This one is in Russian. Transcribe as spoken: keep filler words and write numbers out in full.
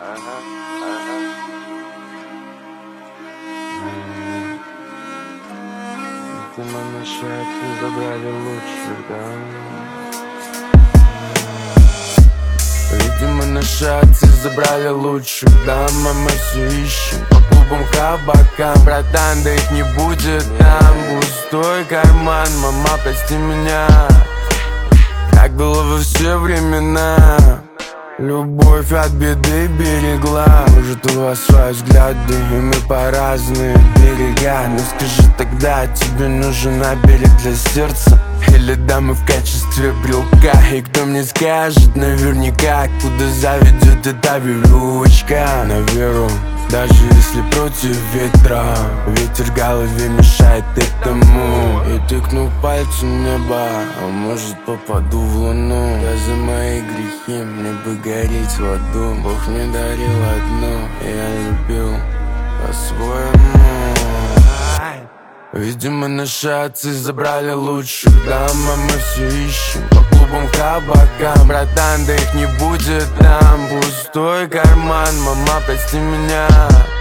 ага, ага. Видимо, наши отцы забрали лучших, да. Видимо, наши отцы забрали лучших, да. Мы все ищем по клубам, кабакам. Братан, да их не будет там. Пустой карман, мама, прости меня. Так было во все времена. Любовь от беды берегла. Может, у вас свои взгляды, и мы по разные берега. Но скажи тогда, тебе нужен берег для сердца или дамы в качестве брелка? И кто мне скажет наверняка, куда заведет эта веревочка? На веру, даже если против ветра. Ветер в голове мешает этому. И тыкну пальцем небо, а может попаду в луну. Да за мои грехи мне бы гореть в аду. Бог мне дарил одно, и я любил по-своему. Видимо, наши отцы забрали лучших, да, мы все ищем по клубам, кабакам. Братан, да их не будет там. Пустой карман, мама, прости меня.